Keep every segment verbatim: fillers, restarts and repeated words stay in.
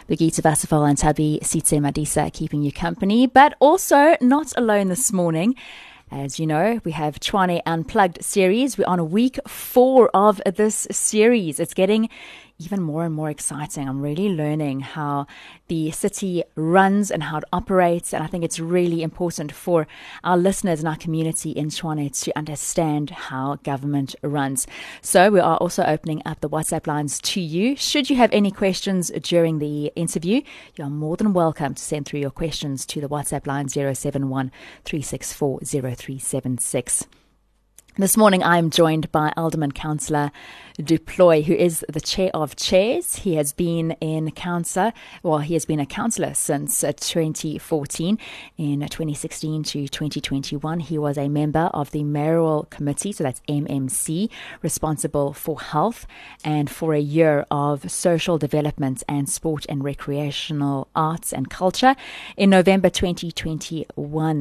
Bugita Vasafal and Tabi Sitse Madisa keeping you company, but also not alone this morning. As you know, we have Tshwane Unplugged series. We're on week four of this series. It's getting even more and more exciting. I'm really learning how the city runs and how it operates, and I think it's really important for our listeners and our community in Tshwane to understand how government runs. So we are also opening up the WhatsApp lines to you. Should you have any questions during the interview, you are more than welcome to send through your questions to the WhatsApp line zero seven one, three six four, zero three seven six. This morning, I'm joined by Alderman Councillor du Plooy, who is the chair of chairs. He has been in council, well, he has been a councillor since uh, twenty fourteen. In twenty sixteen to twenty twenty-one, he was a member of the Mayoral Committee, so that's M M C, responsible for health, and for a year of social development and sport and recreational arts and culture. In November twenty twenty-one,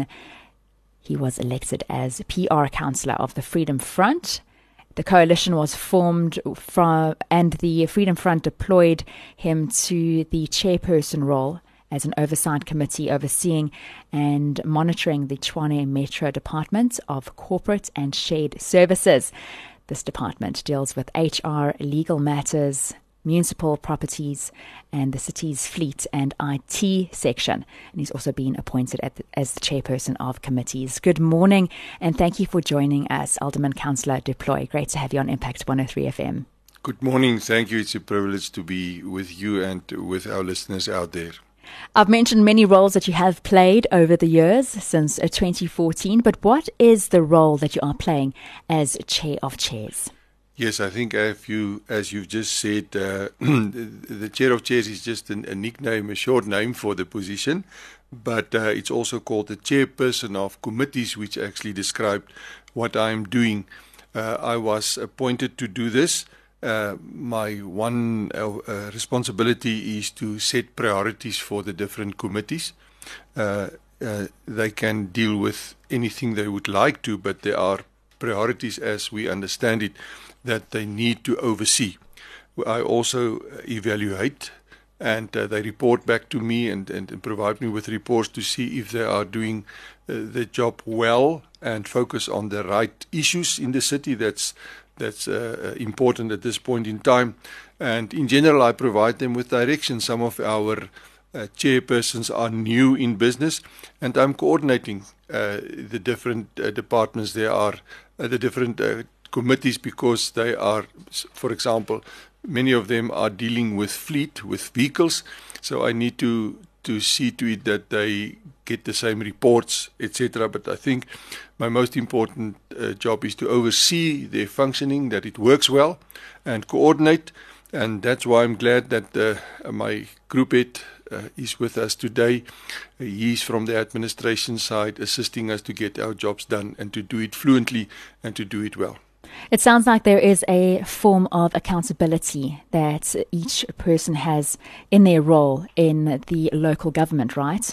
he was elected as P R councillor of the Freedom Front. The coalition was formed from, and the Freedom Front deployed him to the chairperson role as an oversight committee overseeing and monitoring the Tshwane Metro Department of Corporate and Shared Services. This department deals with H R, legal matters, municipal properties, and the city's fleet and I T section. And he's also been appointed at the, as the chairperson of committees. Good morning, and thank you for joining us, Alderman Councillor du Plooy. Great to have you on Impact one oh three F M. Good morning. Thank you. It's a privilege to be with you and with our listeners out there. I've mentioned many roles that you have played over the years since twenty fourteen, but what is the role that you are playing as chair of chairs? Yes, I think if you, as you've just said, uh, the chair of chairs is just an, a nickname, a short name for the position, but uh, it's also called the chairperson of committees, which actually described what I'm doing. Uh, I was appointed to do this. Uh, my one uh, uh, responsibility is to set priorities for the different committees. Uh, uh, they can deal with anything they would like to, but there are priorities as we understand it that they need to oversee. I also evaluate, and uh, they report back to me and, and, and provide me with reports to see if they are doing uh, the job well and focus on the right issues in the city. That's that's uh, important at this point in time. And in general, I provide them with direction. Some of our uh, chairpersons are new in business, and I'm coordinating uh, the different uh, departments. There are uh, the different uh, committees, because they are, for example, many of them are dealing with fleet, with vehicles. So I need to to see to it that they get the same reports, et cetera. But I think my most important uh, job is to oversee their functioning, that it works well, and coordinate. And that's why I'm glad that uh, my group head uh, is with us today. Uh, he's from the administration side, assisting us to get our jobs done and to do it fluently and to do it well. It sounds like there is a form of accountability that each person has in their role in the local government, right?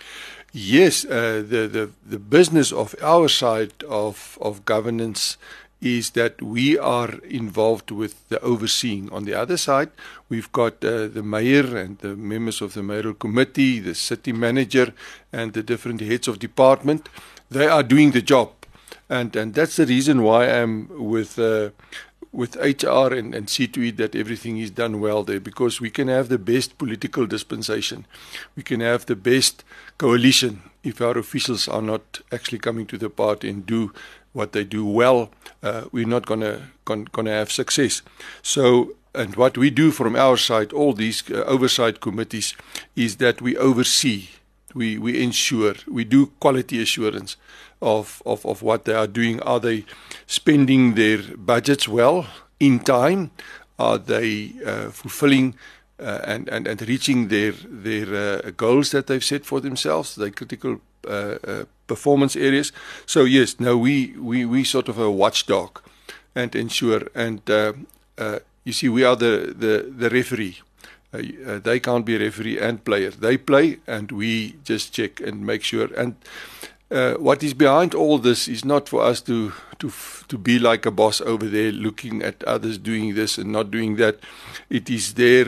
Yes, uh, the, the, the business of our side of, of governance is that we are involved with the overseeing. On the other side, we've got uh, the mayor and the members of the mayoral committee, the city manager, and the different heads of department. They are doing the job. And and that's the reason why I'm with uh, with H R and, and see to it that everything is done well there, because we can have the best political dispensation. We can have the best coalition if our officials are not actually coming to the party and do what they do well. Uh, we're not gonna gonna, gonna have success. So, and what we do from our side, all these uh, oversight committees, is that we oversee, we we ensure, we do quality assurance Of, of, of what they are doing. Are they spending their budgets well, in time? Are they uh, fulfilling uh, and, and, and reaching their, their uh, goals that they've set for themselves, their critical uh, uh, performance areas? So yes, no, we, we, we sort of a watchdog and ensure. And uh, uh, you see, we are the, the, the referee. Uh, uh, they can't be referee and player. They play and we just check and make sure. And Uh, what is behind all this is not for us to to to be like a boss over there looking at others doing this and not doing that. It is there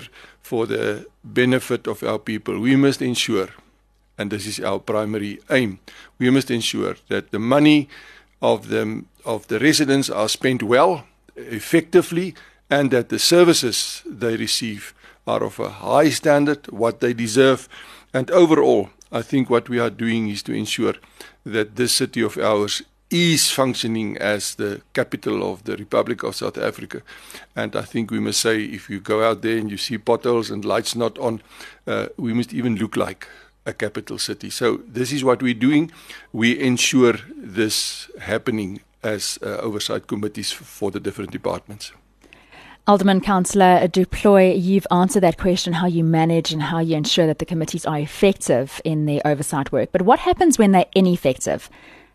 for the benefit of our people. We must ensure, and this is our primary aim, we must ensure that the money of the, of the residents are spent well, effectively, and that the services they receive are of a high standard, what they deserve. And overall, I think what we are doing is to ensure that this city of ours is functioning as the capital of the Republic of South Africa. And I think we must say, if you go out there and you see potholes and lights not on, uh, we must even look like a capital city. So this is what we're doing. We ensure this happening as uh, oversight committees for the different departments. Alderman Councillor Du Plooy, you've answered that question, how you manage and how you ensure that the committees are effective in their oversight work. But what happens when they're ineffective?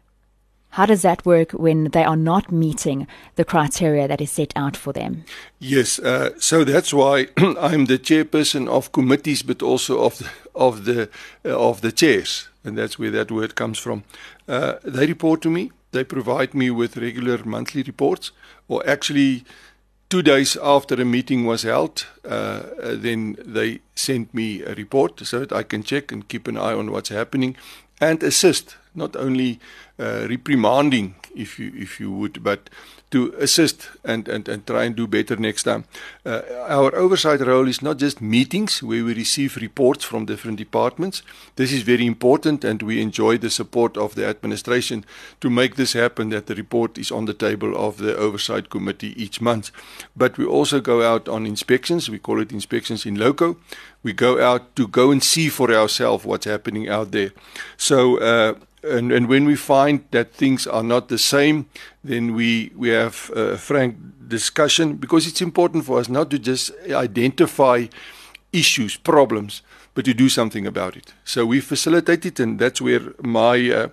How does that work when they are not meeting the criteria that is set out for them? Yes, uh, so that's why I'm the chairperson of committees, but also of the, of the uh, of the chairs, and that's where that word comes from. Uh, they report to me. They provide me with regular monthly reports, or actually two days after a meeting was held, uh, then they send me a report so that I can check and keep an eye on what's happening and assist, not only uh, reprimanding, if you if you would, but to assist and, and, and try and do better next time. Uh, our oversight role is not just meetings where we receive reports from different departments. This is very important, and we enjoy the support of the administration to make this happen, that the report is on the table of the oversight committee each month. But we also go out on inspections. We call it inspections in loco. We go out to go and see for ourselves what's happening out there. So, uh, And, and when we find that things are not the same, then we, we have a frank discussion, because it's important for us not to just identify issues, problems, but to do something about it. So we facilitate it, and that's where my uh,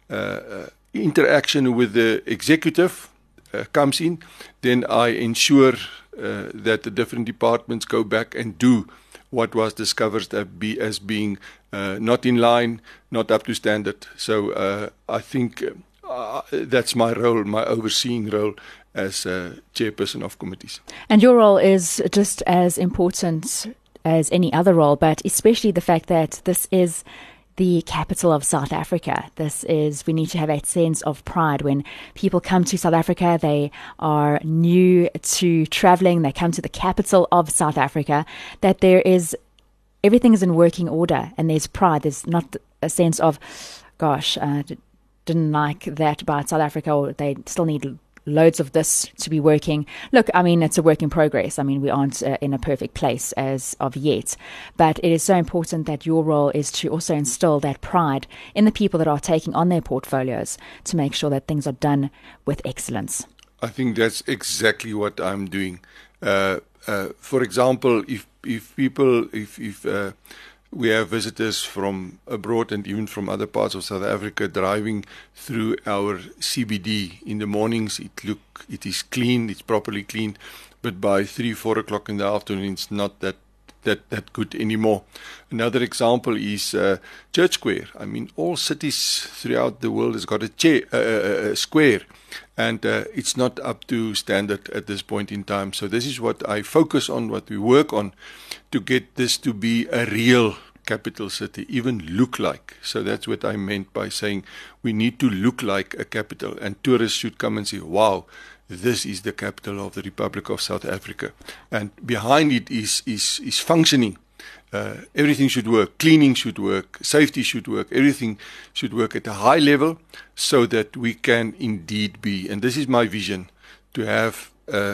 uh, interaction with the executive uh, comes in. Then I ensure uh, that the different departments go back and do what was discovered as, be, as being uh, not in line, not up to standard. So uh, I think uh, that's my role, my overseeing role as uh, chairperson of committees. And your role is just as important as any other role, but especially the fact that this is the capital of South Africa. This is, we need to have a sense of pride. When people come to South Africa, they are new to traveling, they come to the capital of South Africa, that there is, everything is in working order, and there's pride. There's not a sense of, gosh, uh, didn't like that about South Africa, or they still need loads of this to be working. Look, I mean, it's a work in progress. I mean, we aren't uh, in a perfect place as of yet, but it is so important that your role is to also instill that pride in the people that are taking on their portfolios to make sure that things are done with excellence. I think that's exactly what I'm doing. Uh, uh, for example, if if people, if if uh, we have visitors from abroad and even from other parts of South Africa driving through our C B D in the mornings, it look it is clean, it's properly cleaned, but by three, four o'clock in the afternoon, it's not that that that good anymore. Another example is uh, Church Square. I mean, all cities throughout the world has got a, chair, uh, a square, and uh, it's not up to standard at this point in time. So this is what I focus on, what we work on, to get this to be a real capital city, even look like. So that's what I meant by saying we need to look like a capital, and tourists should come and say, wow, this is the capital of the Republic of South Africa. And behind it is is, is functioning. Uh, everything should work. Cleaning should work. Safety should work. Everything should work at a high level so that we can indeed be, and this is my vision, to have uh,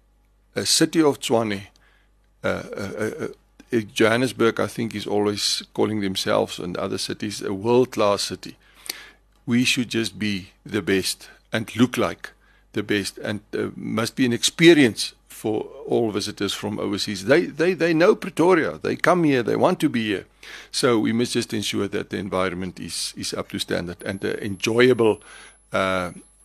a city of Tshwane. Uh, uh, uh, Johannesburg, I think, is always calling themselves and other cities a world-class city. We should just be the best and look like the best, and uh, must be an experience for all visitors from overseas. They, they, they know Pretoria. They come here. They want to be here. So we must just ensure that the environment is, is up to standard and an enjoyable uh,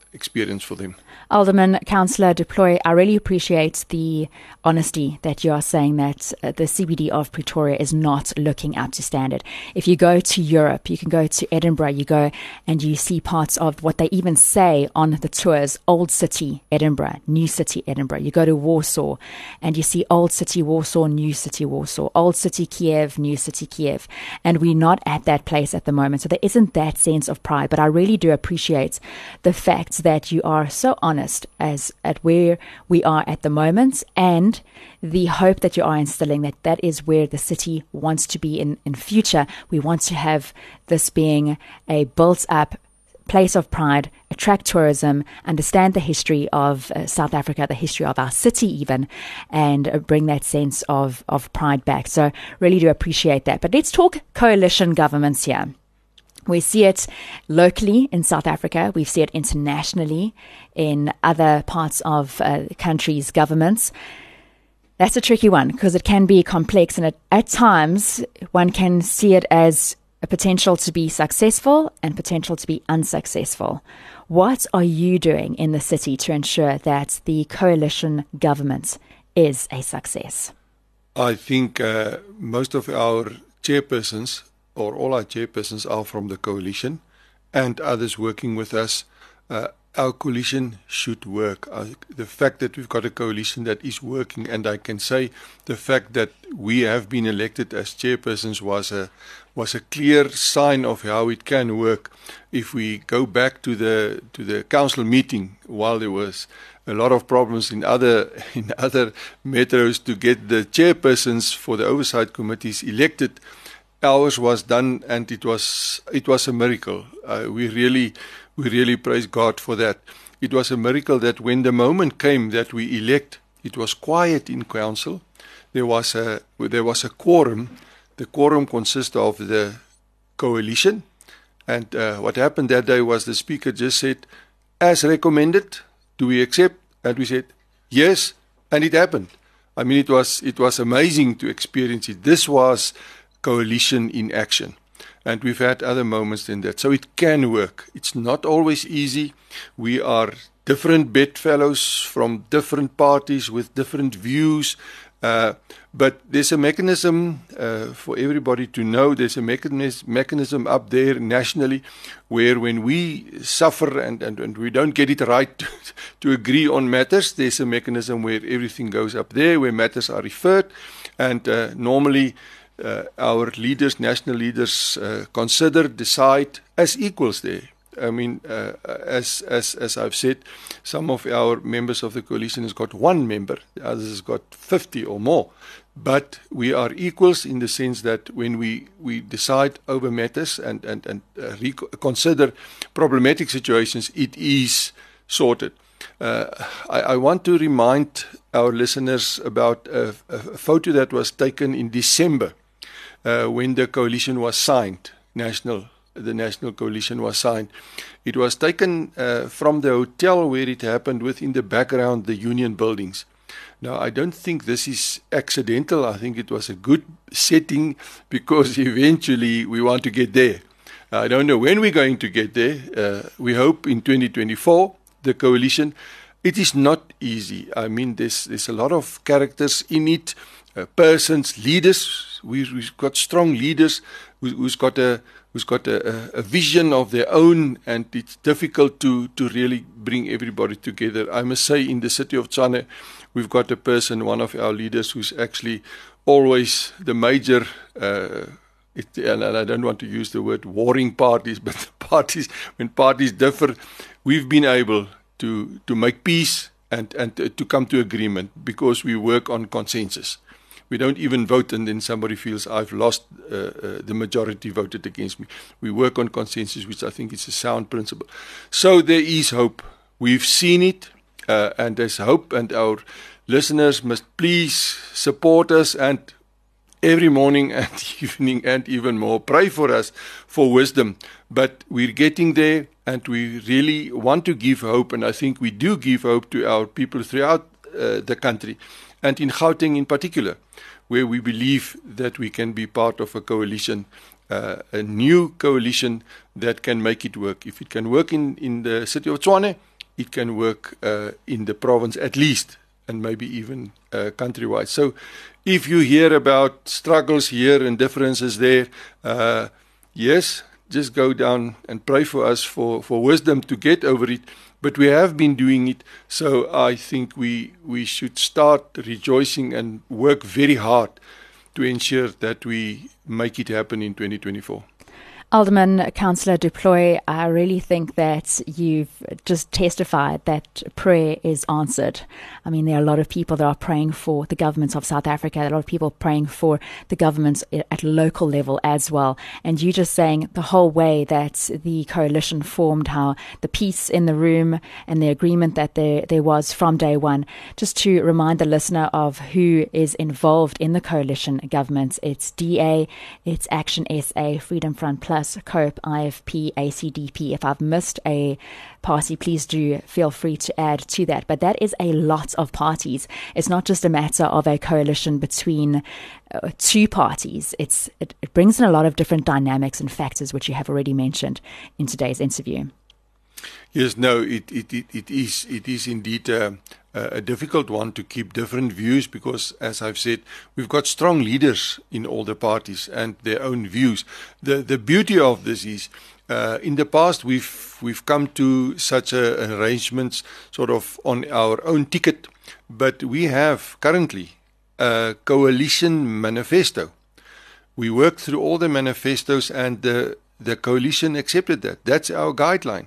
experience for them. Alderman, Councillor Du Plooy, I really appreciate the honesty that you are saying that uh, the C B D of Pretoria is not looking up to standard. If you go to Europe, you can go to Edinburgh, you go and you see parts of what they even say on the tours, Old City Edinburgh, New City Edinburgh. You go to Warsaw and you see Old City Warsaw, New City Warsaw, Old City Kiev, New City Kiev. And we're not at that place at the moment. So there isn't that sense of pride. But I really do appreciate the fact that you are so honest as at where we are at the moment, and the hope that you are instilling that that is where the city wants to be in, in future. We want to have this being a built up place of pride, attract tourism, understand the history of uh, South Africa, the history of our city even, and uh, bring that sense of, of pride back. So really do appreciate that. But let's talk coalition governments here. We see it locally in South Africa. We see it internationally in other parts of uh, countries' governments. That's a tricky one because it can be complex, and it, at times one can see it as a potential to be successful and potential to be unsuccessful. What are you doing in the city to ensure that the coalition government is a success? I think uh, most of our chairpersons or all our chairpersons are from the coalition and others working with us. Uh, our coalition should work. Uh, the fact that we've got a coalition that is working, and I can say the fact that we have been elected as chairpersons was a was a clear sign of how it can work. If we go back to the to the council meeting, while there was a lot of problems in other in other metros to get the chairpersons for the oversight committees elected, ours was done, and it was it was a miracle. Uh, we really we really praise God for that. It was a miracle that when the moment came that we elect, it was quiet in council. There was a there was a quorum. The quorum consists of the coalition, and uh, what happened that day was the speaker just said, "As recommended, do we accept?" And we said, "Yes," and it happened. I mean, it was it was amazing to experience it. This was coalition in action, and we've had other moments in that. So it can work. It's not always easy. We are different bedfellows from different parties with different views, uh, but there's a mechanism uh, for everybody to know. There's a mechanism, mechanism up there nationally where when we suffer and, and, and we don't get it right to, to agree on matters, there's a mechanism where everything goes up there, where matters are referred, and uh, normally Uh, our leaders, national leaders, uh, consider, decide as equals there. I mean, uh, as as as I've said, some of our members of the coalition has got one member, the others has got fifty or more. But we are equals in the sense that when we, we decide over matters and, and, and uh, consider problematic situations, it is sorted. Uh, I, I want to remind our listeners about a, a photo that was taken in December. Uh, when the coalition was signed, national, the national coalition was signed. It was taken uh, from the hotel where it happened, within the background, the union buildings. Now, I don't think this is accidental. I think it was a good setting because eventually we want to get there. I don't know when we're going to get there. Uh, we hope in twenty twenty-four, the coalition. It is not easy. I mean, there's, there's a lot of characters in it. Uh, persons, leaders. We, we've got strong leaders who, who's got a who's got a, a vision of their own, and it's difficult to to really bring everybody together. I must say, in the city of Tshwane, we've got a person, one of our leaders, who's actually always the major. Uh, it, and, and I don't want to use the word warring parties, but the parties when parties differ, we've been able to to make peace and and to, to come to agreement because we work on consensus. We don't even vote and then somebody feels I've lost, uh, uh, the majority voted against me. We work on consensus, which I think is a sound principle. So there is hope. We've seen it, uh, and there's hope, and our listeners must please support us, and every morning and evening and even more, pray for us for wisdom. But we're getting there, and we really want to give hope, and I think we do give hope to our people throughout uh, the country, and in Gauteng in particular, where we believe that we can be part of a coalition, uh, a new coalition that can make it work. If it can work in, in the city of Tshwane, it can work uh, in the province at least, and maybe even uh, countrywide. So if you hear about struggles here and differences there, uh, yes, just go down and pray for us for, for wisdom to get over it. But we have been doing it, so I think we we should start rejoicing and work very hard to ensure that we make it happen in twenty twenty-four. Alderman Councillor du Plooy, I really think that you've just testified that prayer is answered. I mean, there are a lot of people that are praying for the governments of South Africa, a lot of people praying for the governments at local level as well. And you just saying the whole way that the coalition formed, how the peace in the room and the agreement that there, there was from day one. Just to remind the listener of who is involved in the coalition government, it's D A, it's Action S A, Freedom Front Plus, COPE, I F P, A C D P. If I've missed a party, please do feel free to add to that. But that is a lot of parties. It's not just a matter of a coalition between uh, two parties. It's it, it brings in a lot of different dynamics and factors, which you have already mentioned in today's interview. Yes, no, it it it, it is it is indeed a, a difficult one to keep different views because, as I've said, we've got strong leaders in all the parties and their own views. The the beauty of this is, uh, in the past we've we've come to such a, arrangements sort of on our own ticket, but we have currently a coalition manifesto. We worked through all the manifestos and the the coalition accepted that. That's our guideline.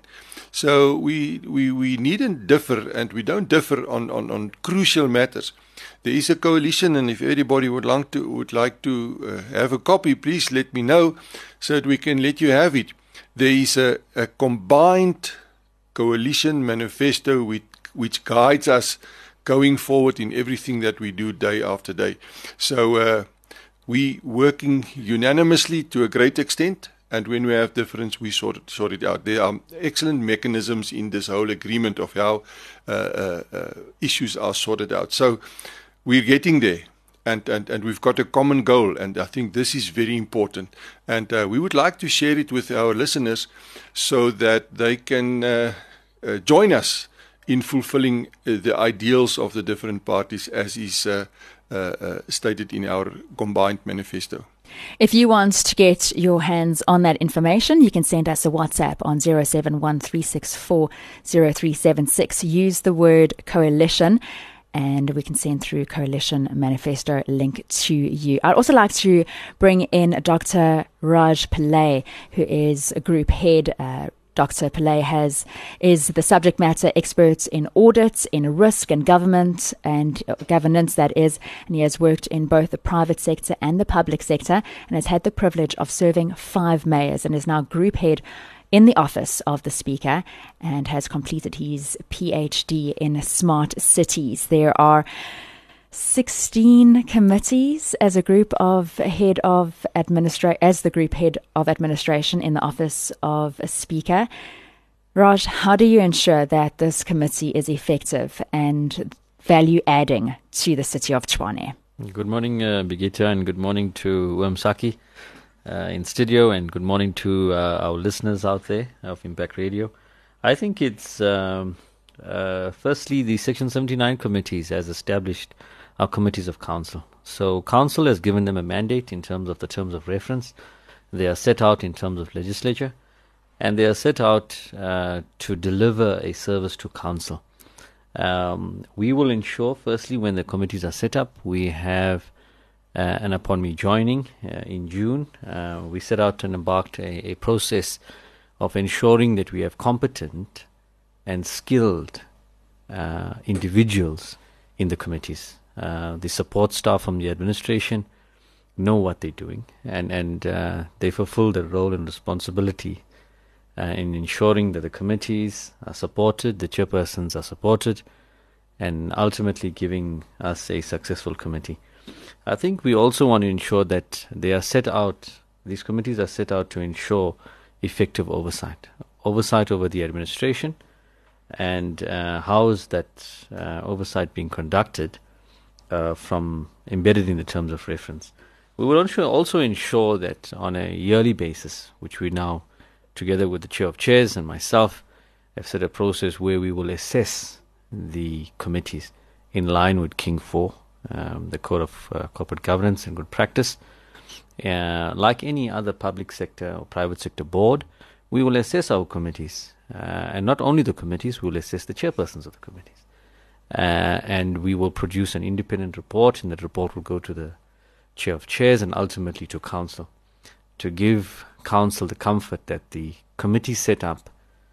So we, we, we needn't differ, and we don't differ on, on, on crucial matters. There is a coalition, and if anybody would like to would like to uh, have a copy, please let me know so that we can let you have it. There is a, a combined coalition manifesto which, which guides us going forward in everything that we do day after day. So uh, we working unanimously to a great extent. And when we have difference, we sort it, sort it out. There are excellent mechanisms in this whole agreement of how uh, uh, uh, issues are sorted out. So we're getting there, and, and, and we've got a common goal, and I think this is very important. And uh, we would like to share it with our listeners so that they can uh, uh, join us in fulfilling uh, the ideals of the different parties as is uh, uh, uh, stated in our combined manifesto. If you want to get your hands on that information, you can send us a WhatsApp on zero seven one three six four zero three seven six. Use the word coalition and we can send through Coalition Manifesto link to you. I'd also like to bring in Doctor Raj Pillay, who is a group head. Uh, Doctor Pillay has is the subject matter expert in audit, in risk and government and governance, that is, and he has worked in both the private sector and the public sector and has had the privilege of serving five mayors and is now group head in the office of the Speaker and has completed his P H D in smart cities. There are sixteen committees as a group of head of administra- as the group head of administration in the office of a Speaker. Raj, how do you ensure that this committee is effective and value adding to the city of Tshwane? Good morning, uh, Bigita, and good morning to Wamsaki uh, in studio, and good morning to uh, our listeners out there of Impact Radio. I think it's um, uh, firstly the Section seventy-nine committees has established our committees of council. So council has given them a mandate in terms of the terms of reference. They are set out in terms of legislature, and they are set out uh, to deliver a service to council. Um, we will ensure, firstly, when the committees are set up, we have, uh, and upon me joining uh, in June, uh, we set out and embarked a, a process of ensuring that we have competent and skilled uh, individuals in the committees. Uh, the support staff from the administration know what they're doing, and, and uh, they fulfill their role and responsibility uh, in ensuring that the committees are supported, the chairpersons are supported, and ultimately giving us a successful committee. I think we also want to ensure that they are set out, these committees are set out to ensure effective oversight, oversight over the administration, and uh, how is that uh, oversight being conducted Uh, from embedded in the terms of reference. We will also, also ensure that on a yearly basis, which we now, together with the Chair of Chairs and myself, have set a process where we will assess the committees in line with King four, um, the Code of uh, Corporate Governance and Good Practice. Uh, like any other public sector or private sector board, we will assess our committees. Uh, and not only the committees, we will assess the chairpersons of the committees. Uh, and we will produce an independent report, and that report will go to the chair of chairs and ultimately to council, to give council the comfort that the committee set up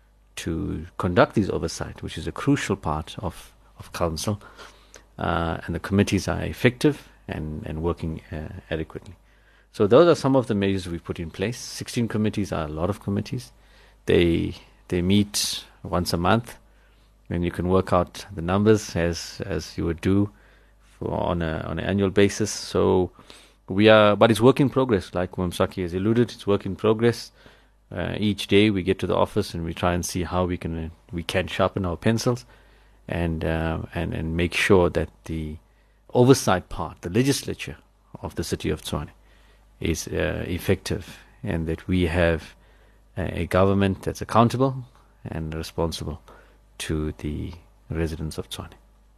to conduct these oversight, which is a crucial part of, of council, uh, and the committees are effective and, and working uh, adequately. So those are some of the measures we've put in place. sixteen committees are a lot of committees. They they meet once a month, and you can work out the numbers as as you would do for on a on an annual basis. So we are, but it's work in progress. Like Wamsaki has alluded, it's work in progress. Uh, each day we get to the office and we try and see how we can uh, we can sharpen our pencils and uh, and and make sure that the oversight part, the legislature of the city of Tshwane, is uh, effective, and that we have a, a government that's accountable and responsible to the residents of Tshwane.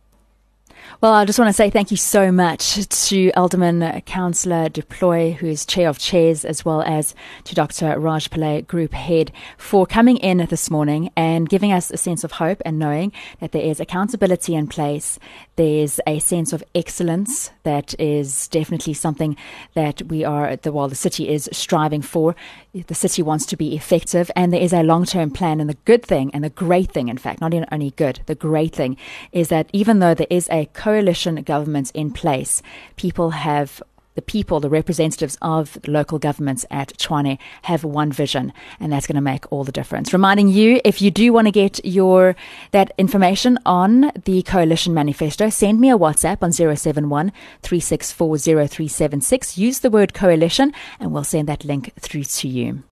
Well, I just want to say thank you so much to Alderman uh, Councillor Du Plooy, who is Chair of Chairs, as well as to Doctor Raj Pillay, Group Head, for coming in this morning and giving us a sense of hope and knowing that there is accountability in place. There's a sense of excellence that is definitely something that we are, the, well, the city is striving for. The city wants to be effective, and there is a long-term plan. And the good thing, and the great thing, in fact, not even only good, the great thing is that even though there is a coalition government in place, people have, the people, the representatives of local governments at Tshwane have one vision, and that's going to make all the difference. Reminding you, if you do want to get your that information on the coalition manifesto, send me a WhatsApp on zero seven one, three six four, zero three seven six. Use the word coalition, and we'll send that link through to you.